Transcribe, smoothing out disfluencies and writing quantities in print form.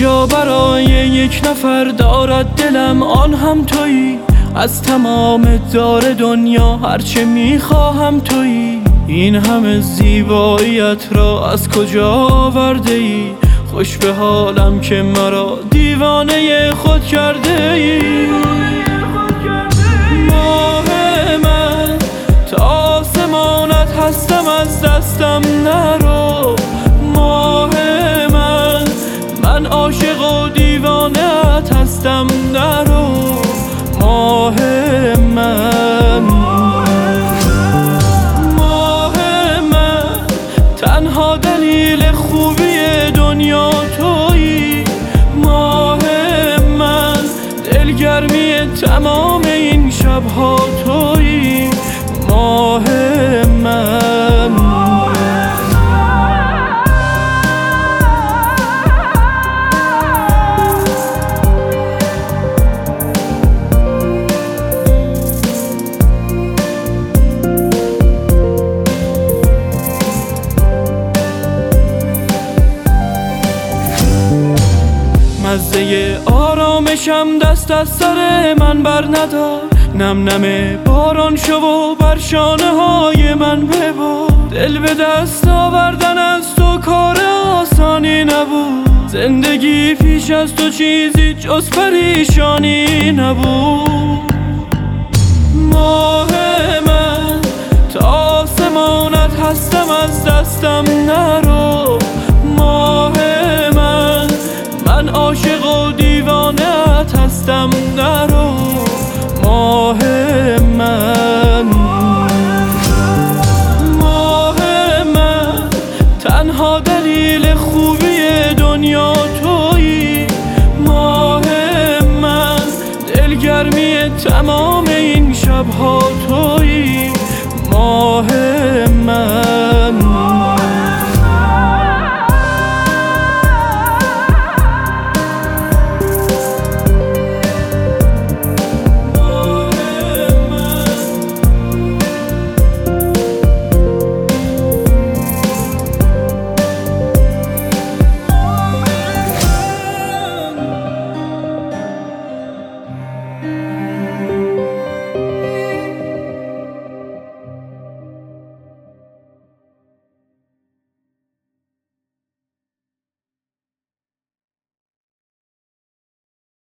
جا برای یک نفر دارد دلم، آن هم تویی. از تمام دار دنیا هرچه میخواهم تویی. این همه زیباییت را از کجا آورده ای؟ خوش به حالم که مرا دیوانه خود کرده ای. ماه من تا آسمانت هستم، از دستم نرو. ماه من عاشق و دیوانه‌ات هستم، نرو. ماه من تنها دلیل خوبی دنیا تویی. ماه من دلگرمی تمام این شبها تویی. ماه من مزه آرامشم دست از سر من بر ندار. نم نم باران شو و بر شانه های من ببار. دل به دست آوردن از تو کار آسانی نبود. زندگی پیش از تو چیزی جز پریشانی نبود. ماه من تا آسمانت هستم، از دستم نرو.